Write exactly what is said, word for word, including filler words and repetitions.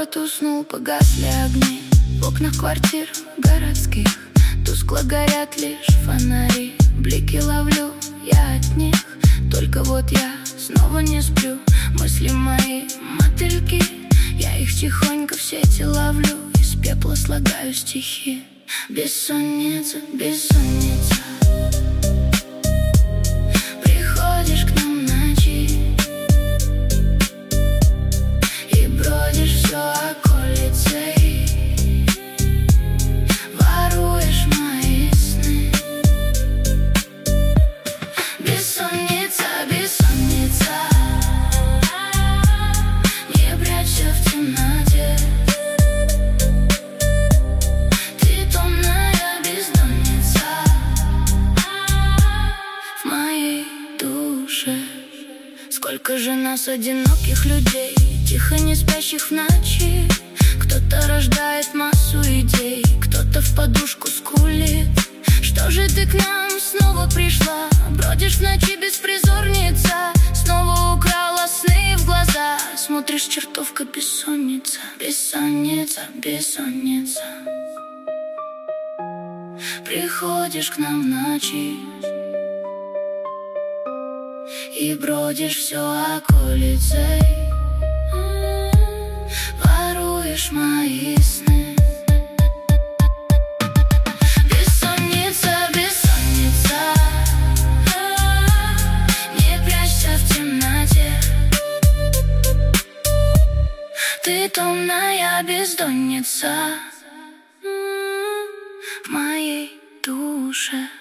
Город уснул, погасли огни в окнах квартир городских. Тускло горят лишь фонари, блики ловлю я от них. Только вот я снова не сплю, мысли мои мотыльки. Я их тихонько в сети ловлю, из пепла слагаю стихи. Бессонница, бессонница, приходишь к нам в ночи и бродишь все околицей, воруешь мои сны. Бессонница, бессонница, не прячься в темноте. Ты томная бездонница в моей душе. Сколько же нас, одиноких людей, тихо не спящих в ночи. Кто-то рождает массу идей, кто-то в подушку скулит. Что же ты к нам снова пришла? Бродишь в ночи, беспризорница, снова украла сны в глаза. Смотришь, чертовка, бессонница, бессонница, бессонница. Приходишь к нам в ночи и бродишь все околицей, воруешь мои сны. Бессонница, бессонница, не прячься в темноте. Ты томная бездонница в моей душе.